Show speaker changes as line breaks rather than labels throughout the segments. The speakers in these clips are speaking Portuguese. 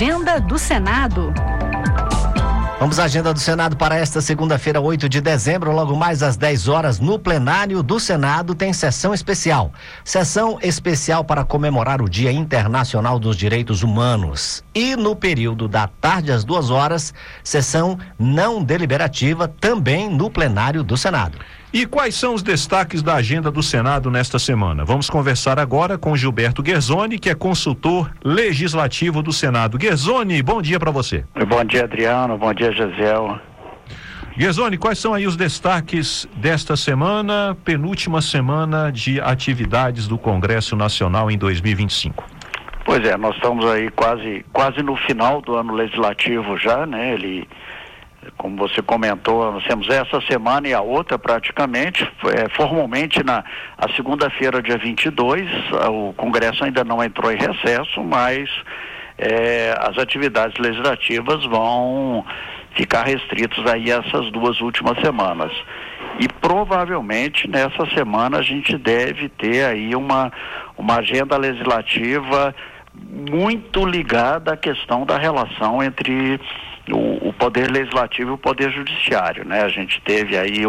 Agenda do Senado.
Vamos à agenda do Senado para esta segunda-feira, 8 de dezembro, logo mais às 10 horas, no plenário do Senado tem sessão especial. Sessão especial para comemorar o Dia Internacional dos Direitos Humanos. E no período da tarde, às 2 horas, sessão não deliberativa também no plenário do Senado.
E quais são os destaques da agenda do Senado nesta semana? Vamos conversar agora com Gilberto Guerzoni, que é consultor legislativo do Senado. Guerzoni, bom dia para você.
Bom dia, Adriano. Bom dia, Gisele.
Guerzoni, quais são aí os destaques desta semana, penúltima semana de atividades do Congresso Nacional em 2025?
Pois é, nós estamos aí quase no final do ano legislativo já, né? Como você comentou, nós temos essa semana e a outra praticamente, formalmente a segunda-feira, dia 22, o Congresso ainda não entrou em recesso, mas as atividades legislativas vão ficar restritas aí essas 2 últimas semanas. E provavelmente nessa semana a gente deve ter aí uma agenda legislativa muito ligada à questão da relação entre o Poder Legislativo e o Poder Judiciário, né? A gente teve aí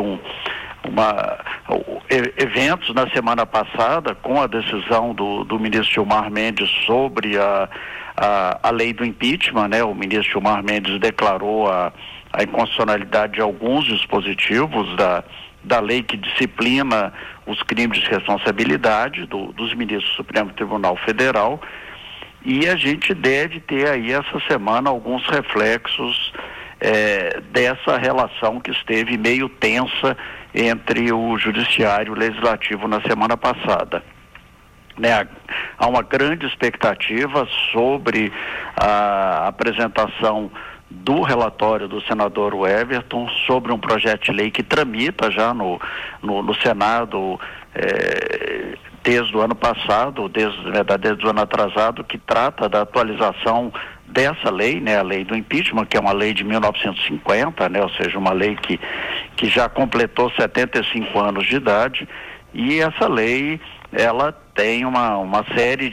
eventos na semana passada com a decisão do ministro Gilmar Mendes sobre a lei do impeachment, né? O ministro Gilmar Mendes declarou a inconstitucionalidade de alguns dispositivos da lei que disciplina os crimes de responsabilidade dos ministros do Supremo Tribunal Federal. E a gente deve ter aí essa semana alguns reflexos dessa relação que esteve meio tensa entre o Judiciário e o Legislativo na semana passada. Né? Há uma grande expectativa sobre a apresentação do relatório do senador Everton sobre um projeto de lei que tramita já no Senado desde o ano passado, desde o ano atrasado, que trata da atualização dessa lei, né, a lei do impeachment, que é uma lei de 1950, né, ou seja, uma lei que já completou 75 anos de idade, e essa lei, ela tem uma série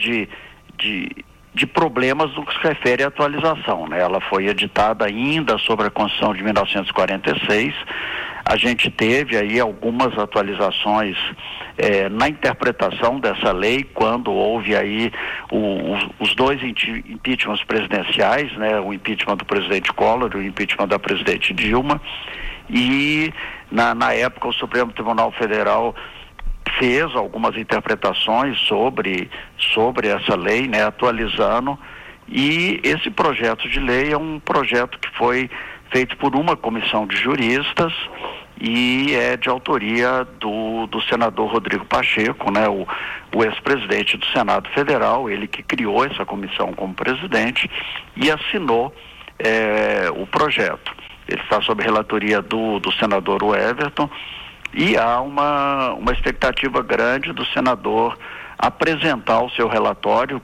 de problemas no que se refere à atualização, né? Ela foi editada ainda sobre a Constituição de 1946. A gente teve aí algumas atualizações na interpretação dessa lei, quando houve aí os 2 impeachments presidenciais, né? O impeachment do presidente Collor e o impeachment da presidente Dilma. E na época o Supremo Tribunal Federal fez algumas interpretações sobre essa lei, né, atualizando, e esse projeto de lei é um projeto que foi feito por uma comissão de juristas e é de autoria do senador Rodrigo Pacheco, né, o ex-presidente do Senado Federal, ele que criou essa comissão como presidente e assinou o projeto. Ele está sob relatoria do senador Everton. E há uma expectativa grande do senador apresentar o seu relatório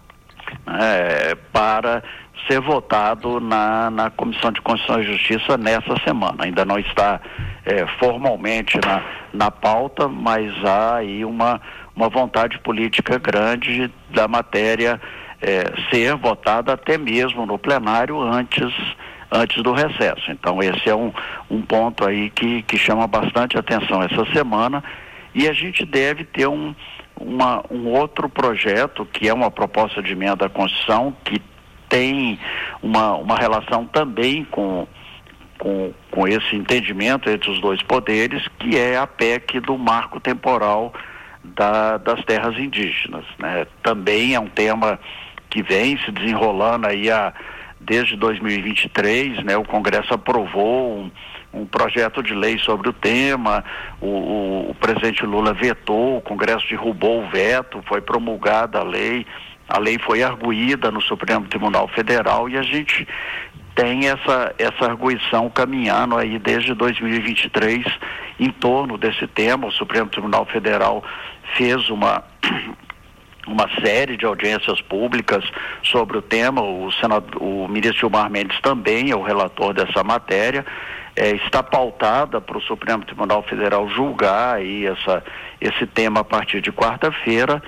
para ser votado na Comissão de Constituição e Justiça nessa semana. Ainda não está formalmente na pauta, mas há aí uma vontade política grande da matéria ser votada até mesmo no plenário antes do recesso. Então esse é um ponto aí que chama bastante atenção essa semana, e a gente deve ter um outro projeto que é uma proposta de emenda à Constituição que tem uma relação também com esse entendimento entre os 2 poderes, que é a PEC do marco temporal das terras indígenas, né? Também é um tema que vem se desenrolando aí desde 2023, né, o Congresso aprovou um projeto de lei sobre o tema, o presidente Lula vetou, o Congresso derrubou o veto, foi promulgada a lei foi arguída no Supremo Tribunal Federal e a gente tem essa arguição caminhando aí desde 2023 em torno desse tema. O Supremo Tribunal Federal fez uma série de audiências públicas sobre o tema. O ministro Gilmar Mendes também é o relator dessa matéria. Está pautada para o Supremo Tribunal Federal julgar aí esse tema a partir de quarta-feira,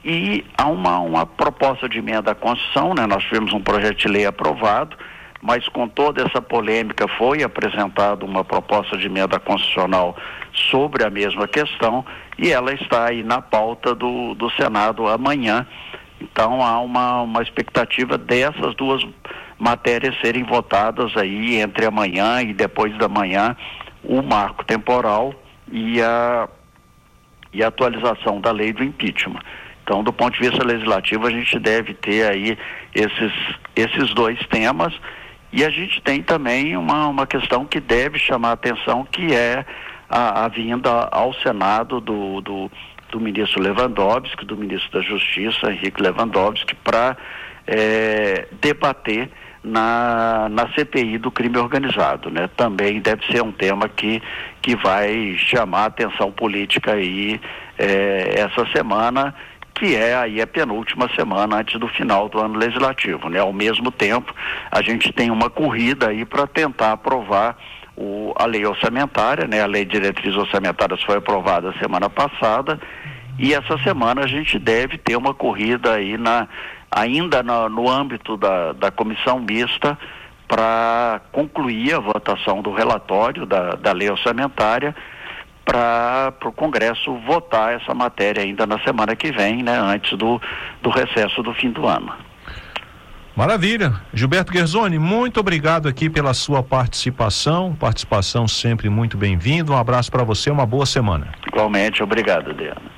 e há uma proposta de emenda à Constituição, né? Nós tivemos um projeto de lei aprovado, mas com toda essa polêmica foi apresentada uma proposta de emenda constitucional sobre a mesma questão e ela está aí na pauta do Senado amanhã. Então há uma expectativa dessas duas matérias serem votadas aí entre amanhã e depois da manhã, o marco temporal e a atualização da lei do impeachment. Então, do ponto de vista legislativo, a gente deve ter aí esses dois temas. E a gente tem também uma questão que deve chamar a atenção, que é a vinda ao Senado do ministro Lewandowski, do ministro da Justiça, Henrique Lewandowski, para debater na CPI do crime organizado, né? Também deve ser um tema que vai chamar a atenção política aí essa semana, que é aí a penúltima semana antes do final do ano legislativo, né? Ao mesmo tempo, a gente tem uma corrida aí para tentar aprovar a lei orçamentária, né? A lei de diretrizes orçamentárias foi aprovada semana passada e essa semana a gente deve ter uma corrida aí ainda no âmbito da comissão mista para concluir a votação do relatório da lei orçamentária, para o Congresso votar essa matéria ainda na semana que vem, né, antes do recesso do fim do ano.
Maravilha. Gilberto Guerzoni, muito obrigado aqui pela sua participação sempre muito bem-vindo. Um abraço para você, uma boa semana.
Igualmente, obrigado, Adriano.